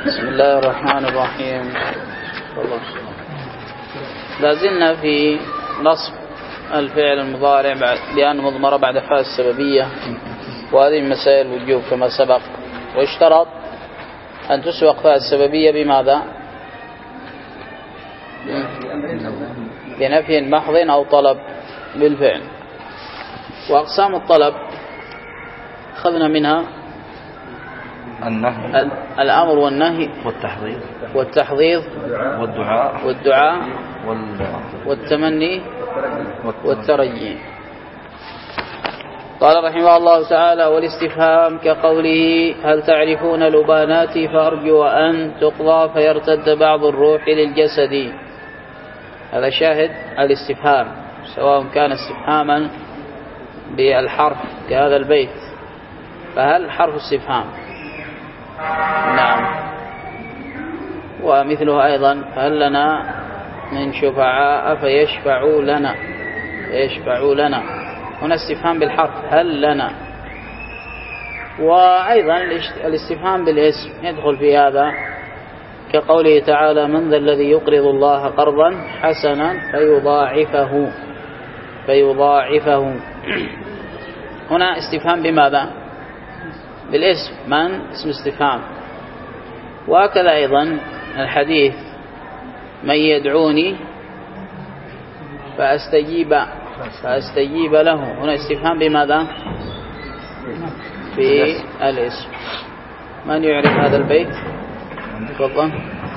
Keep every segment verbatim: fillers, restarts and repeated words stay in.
بسم الله الرحمن الرحيم. لازلنا في نصب الفعل المضارع بأن مضمرة بعد فاء السببية، وهذه مسائل الوجوب كما سبق. واشترط أن تسبق فاء السببية بماذا؟ بنفي محض أو طلب بالفعل. وأقسام الطلب أخذنا منها النهي، الأمر والنهي والتحضيض والتحضيض والدعاء والدعاء وال... والتمني والترجي. قال رحمه الله تعالى: والاستفهام كقوله هل تعرفون لباناتي فأرجو أن تقضى فيرتد بعض الروح للجسد. هذا شاهد الاستفهام، سواء كان استفهاما بالحرف كهذا البيت، فهل حرف استفهام؟ نعم. ومثله أيضا فهل لنا من شفعاء فيشفعوا لنا فيشفعوا لنا هنا استفهام بالحرف هل لنا. وأيضا الاستفهام بالاسم يدخل في هذا، كقوله تعالى: من ذا الذي يقرض الله قرضا حسنا فيضاعفه فيضاعفه هنا استفهام بماذا؟ بالاسم، من اسم استفهام. وهكذا أيضا الحديث: من يدعوني فأستجيب فأستجيب له، هنا استفهام بماذا؟ في الاسم. من يعرف هذا البيت؟ تفضل.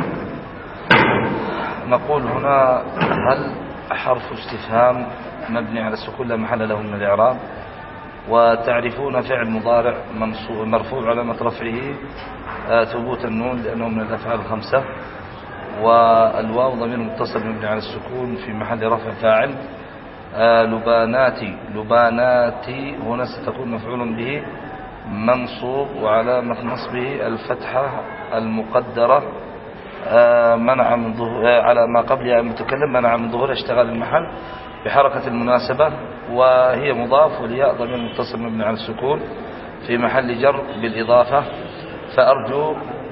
نقول هنا هل حرف استفهام مبني على السكون لا محل له من الإعراب. وتعرفون فعل مضارع مرفوع علامة رفعه ثبوت النون لأنه من الأفعال الخمسة. والواو ضمير متصل مبني على السكون في محل رفع فاعل. لباناتي لباناتي هنا ستكون مفعول به منصوب، وعلامة نصبه الفتحة المقدرة منع من ظهور على ما قبلها المتكلم، منع من ظهور اشتغال المحل بحركة المناسبة. وهي مضاف، والياء ضمير متصل مبني على السكون في محل جر بالإضافة. فأرجو،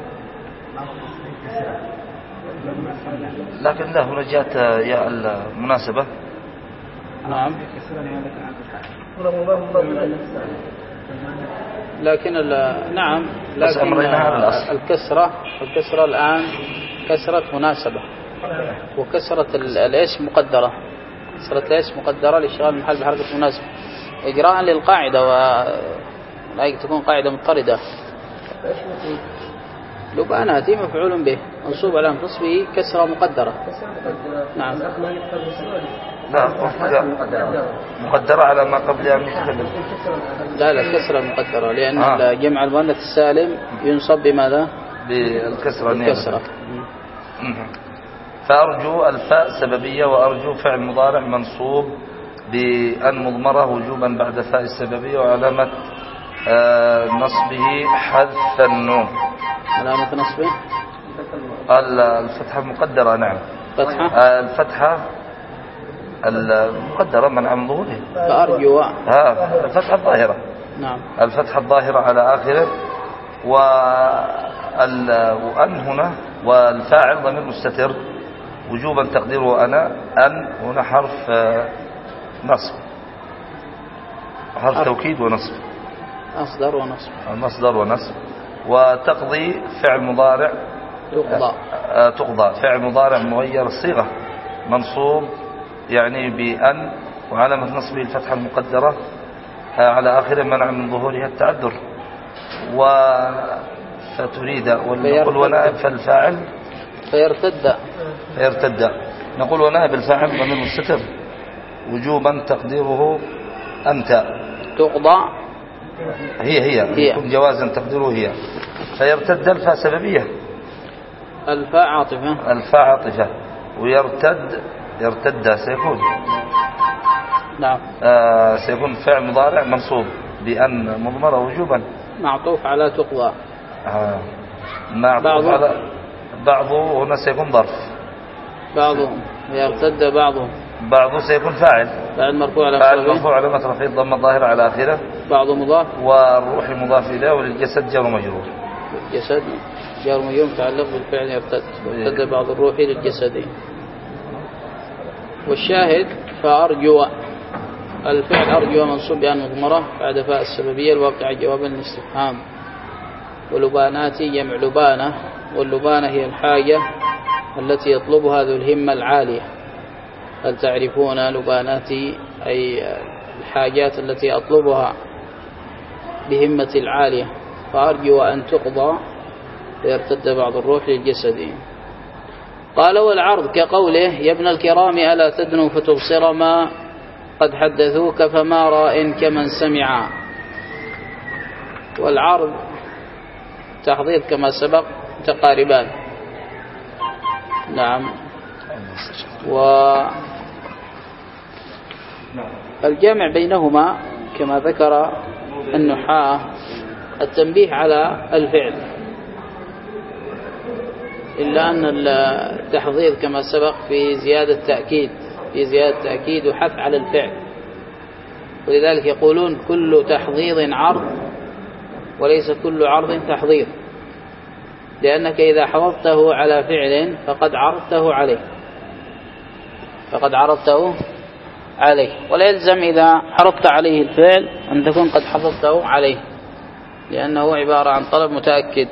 لكن لا هنا جاءت ياء المناسبة. نعم. لكن نعم لكن الكسرة الكسرة الآن كسرة مناسبة، وكسرة الاسم مقدرة كسرة الاسم مقدرة لاشتغال المحل بحركة مناسبة إجراء للقاعدة، ولا تكون قاعدة مضطردة. لباناتي مفعول به منصوب على نصبه كسرة مقدرة. نعم. لا مقدرة على ما قبلها متكلم. لا لا كسرة مقدرة، لأن آه. جمع المؤنث السالم ينصب بماذا؟ بالكسرة. بالكسرة. فأرجو الفاء سببية، وأرجو فعل مضارع منصوب بأن مضمرة وجوبا بعد فاء السببية، وعلامة آه نصبه حذف النون. علامة نصبه الفتحة المقدرة. نعم. فتحة آه الفتحة المقدرة منع من ظهوره. فأرجو ها الفتحة الظاهرة. نعم. الفتحة الظاهرة على آخره. وأن هنا والفاعل ضمير مستتر وجوبا تقديره أنا. أن هنا حرف نصب، حرف توكيد ونصب، مصدر ونصب مصدر ونصب. وتقضي فعل مضارع تقضى تقضى فعل مضارع مغير الصيغة منصوب يعني بأن، وعلامة نصبه الفتحة المقدرة على آخره منع من ظهورها التعذر. وفتريد ونقول ونائب فالفاعل فيرتد فيرتد نقول ونائب الفاعل ضمير مستتر وجوبا تقديره أنت. تقضى هي هي يكون جوازا تقديره هي. فيرتد الفاء سببية، الفاء عاطفة الفاء عاطفة. ويرتد يرتد سيكون نعم آه سيكون فعل مضارع منصوب بأن مضمرة وجوبا معطوف على تقضى. آه معطوف على بعضه. هنا سيكون ظرف بعضهم يرتد بعضهم بعضه سيكون فاعل فاعل مرفوع على فاعل مرفوع على رفعه الضمة الظاهرة على آخره. بعض مضاف والروح مضاف إليه، وللجسد جر مجرور. الجسد جار مجرور متعلق بالفعل يرتد يرتد بعض الروح للجسدين. والشاهد فأرجو، الفعل أرجو منصوب بأن مضمرة بعد فاء السببية الواقع جوابا للاستفهام. ولباناتي جمع لبانة، واللبانة هي الحاجة التي يطلبها ذو الهمة العالية. هل تعرفون لباناتي أي الحاجات التي أطلبها بهمة العالية، فأرجو أن تقضى فيرتد بعض الروح للجسد. قال والعرض كقوله يا ابن الكرام ألا تدنو فتبصر ما قد حدثوك فما راء كمن سمع. والعرض تحضير كما سبق متقاربان. نعم. والجامع بينهما كما ذكر النحاة التنبيه على الفعل، إلا أن التحضير كما سبق في زيادة تأكيد في زيادة تأكيد وحث على الفعل. ولذلك يقولون كل تحضيض عرض وليس كل عرض تحضير، لأنك إذا حضرته على فعل فقد عرضته عليه فقد عرضته عليه ولا يلزم إذا عرضت عليه الفعل أن تكون قد حضرته عليه، لأنه عبارة عن طلب متأكد.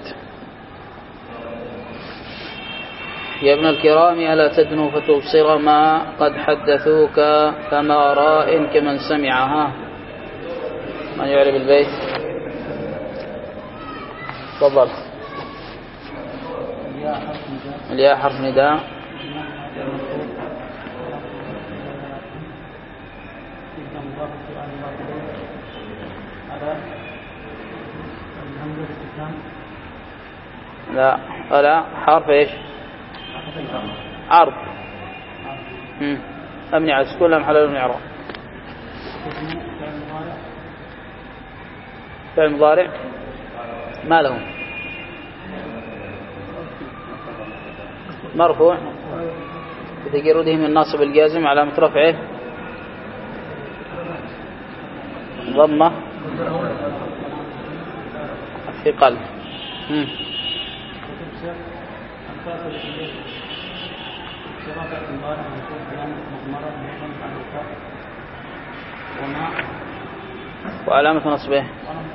يا ابن الكرام ألا تدنو فتبصر ما قد حدثوك فما راء كمن سمعها. من يعرف البيت؟ تفضل. الياء حرف نداء. لا ألا حرف إيش؟ عرض. امم أمني على السكون لا محل له من إعراب. فعل مضارع ما له مرفوع بتجرده من الناصب الجازم علامة رفعه ضمة ثقل. امم وعلامة نصبه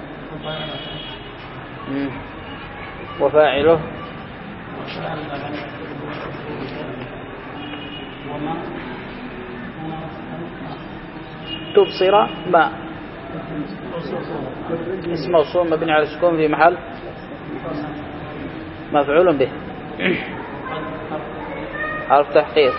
وفاعله تبصر ما اسم موصول مبني على السكون في محل مفعول به حرف تحقيق.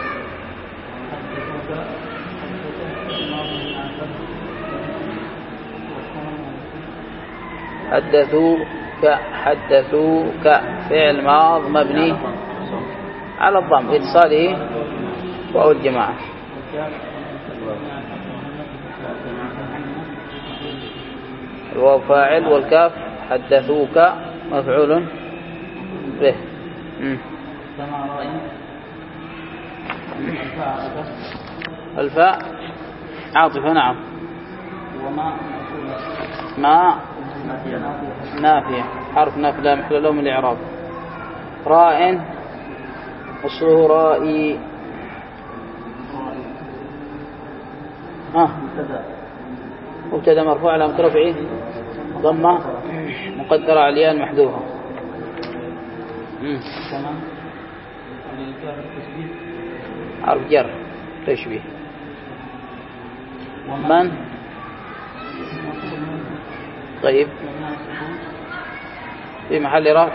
حدثوك حدثوك فعل ماض مبني على الضم اتصاله واو الجماعة. الواو فاعل والكاف حدثوك مفعول به. الفاء عاطفة. نعم. ما نافية حرف نفي لا محل له من الإعراب. راء أصله رائي. ها مبتدا مرفوع علامة رفعه ضمة مقدرة على الياء المحذوفة. حرف جر تشبيه. من طيب في محل رفع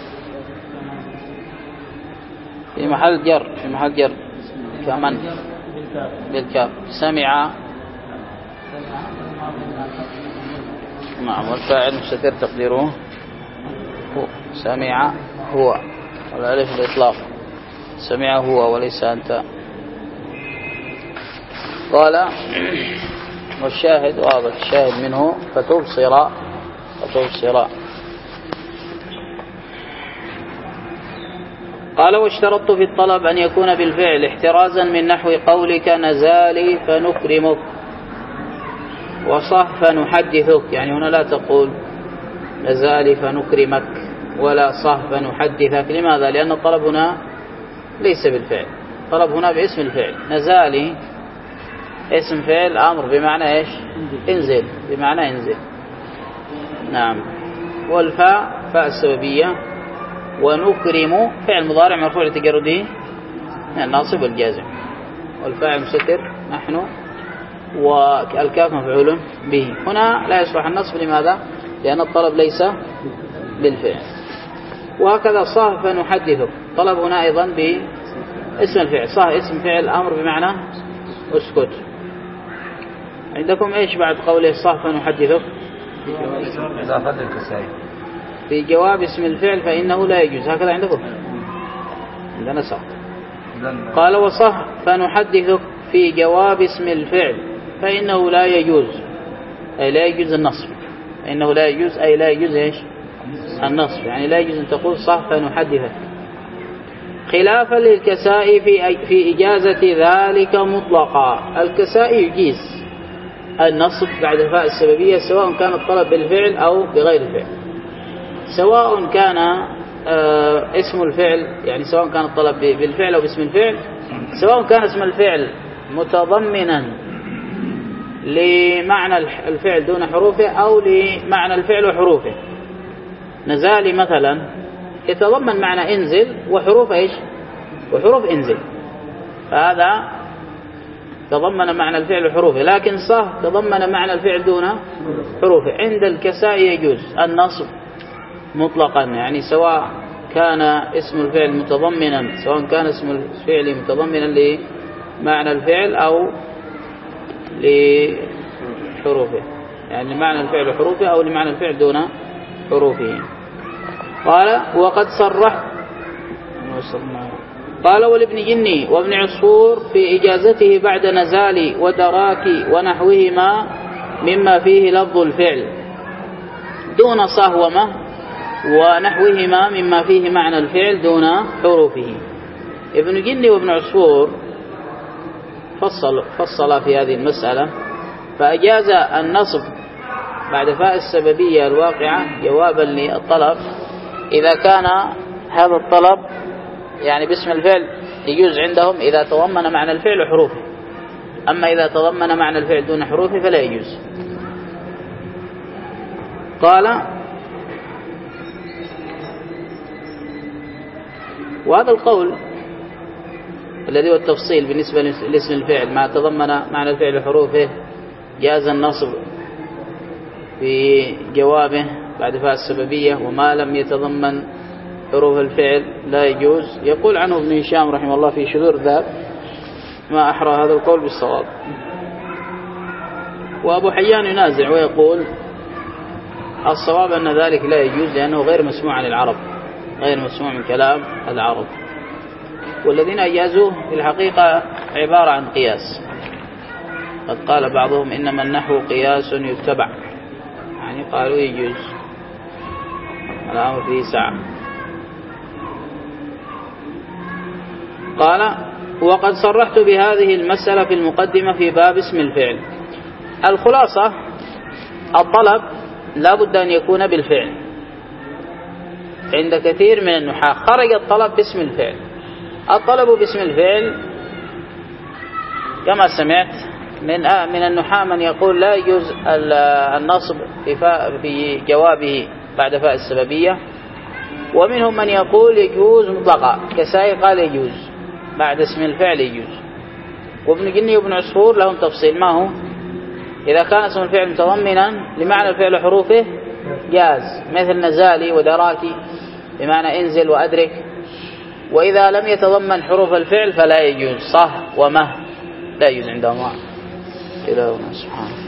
في محل جر في محل جر كمن بالكاف. سمع نعم والفاعل مستتر تقديره هو. سمع هو والالف الإطلاق. سمع هو وليس أنت. قال والشاهد واضح الشاهد منه فتبصر فتبصر. قال واشترطت في الطلب أن يكون بالفعل احترازا من نحو قولك نزالي فنكرمك وصح فنحدثك. يعني هنا لا تقول نزالي فنكرمك ولا صح فنحدثك. لماذا؟ لأن الطلب هنا ليس بالفعل، الطلب هنا باسم الفعل. نزالي اسم فعل أمر بمعنى إيش؟ انزل، بمعنى انزل. نعم. والفاء فاء السببية. ونكرم فعل مضارع مرفوع لتجرده الناصب والجازم، والفاعل مستتر نحن، والكاف مفعول به. هنا لا يصلح النصب. لماذا؟ لأن الطلب ليس بالفعل. وهكذا صح فنحدثك، طلب هنا أيضا باسم الفعل. صح اسم فعل أمر بمعنى اسكت. عندكم إيش بعد قوله صح فنحدثك؟ في جواب اسم الفعل فإنه لا يجوز. هكذا عندكم؟ عندنا صح. قال وصح فنحدثك في جواب اسم الفعل فإنه لا يجوز، أي لا يجوز النصب. فإنه لا يجوز أي لا يجوز إيش؟ النصب. يعني لا يجوز أن تقول صح فنحدثك. خلافا للكسائي في في إجازة ذلك مطلقا. الكسائي يجيز النصب بعد فاء السببية سواء كان الطلب بالفعل أو بغير الفعل، سواء كان آه اسم الفعل، يعني سواء كان الطلب بالفعل أو باسم الفعل، سواء كان اسم الفعل متضمنا لمعنى الفعل دون حروفه أو لمعنى الفعل وحروفه. نزالي مثلا يتضمن معنى انزل وحروف ايش؟ وحروف انزل، فهذا تضمن معنى الفعل وحروفه. لكن صح تضمن معنى الفعل دون حروفه. عند الكسائي يجوز النصب مطلقا، يعني سواء كان اسم الفعل متضمنا سواء كان اسم الفعل متضمنا لمعنى الفعل أو لحروفه، يعني لمعنى الفعل وحروفه أو لمعنى الفعل دون حروفه. قال وقد صرح قال والابن جني وابن عصفور في إجازته بعد نزال ودراك ونحوهما مما فيه لفظ الفعل دون صهومة ونحوهما مما فيه معنى الفعل دون حروفه. ابن جني وابن عصفور فصل, فصل في هذه المسألة، فأجاز النصب بعد فاء السببية الواقعة جوابا للطلب إذا كان هذا الطلب يعني باسم الفعل يجوز عندهم إذا تضمن معنى الفعل وحروفه، أما إذا تضمن معنى الفعل دون حروفه فلا يجوز. قال وهذا القول الذي هو التفصيل بالنسبة لاسم الفعل ما تضمن معنى الفعل وحروفه جاز النصب في جوابه بعد فاء السببية، وما لم يتضمن حروف الفعل لا يجوز. يقول عنه ابن هشام رحمه الله في شذور الذهب ما أحرى هذا القول بالصواب. وأبو حيان ينازع ويقول الصواب أن ذلك لا يجوز لأنه غير مسموع عن العرب، غير مسموع من كلام العرب. والذين أجازوه في الحقيقة عبارة عن قياس. قد قال بعضهم إنما النحو قياس يتبع، يعني قالوا يجوز الأمر فيه سعة. قال وقد صرحت بهذه المسألة في المقدمة في باب اسم الفعل. الخلاصة الطلب لا بد أن يكون بالفعل عند كثير من النحاة. خرج الطلب باسم الفعل. الطلب باسم الفعل كما سمعت من من النحاة من يقول لا يجوز النصب في جوابه بعد فاء السببية، ومنهم من يقول يجوز مطلقا كسائي قال يجوز بعد اسم الفعل يجوز. وابن جني وابن عصفور لهم تفصيل، ما هو إذا كان اسم الفعل متضمنا لمعنى الفعل وحروفه جاز، مثل نزالي ودراكي بمعنى انزل وأدرك. وإذا لم يتضمن حروف الفعل فلا يجوز، صح ومه لا يجوز عندهم. إلهنا سبحانه.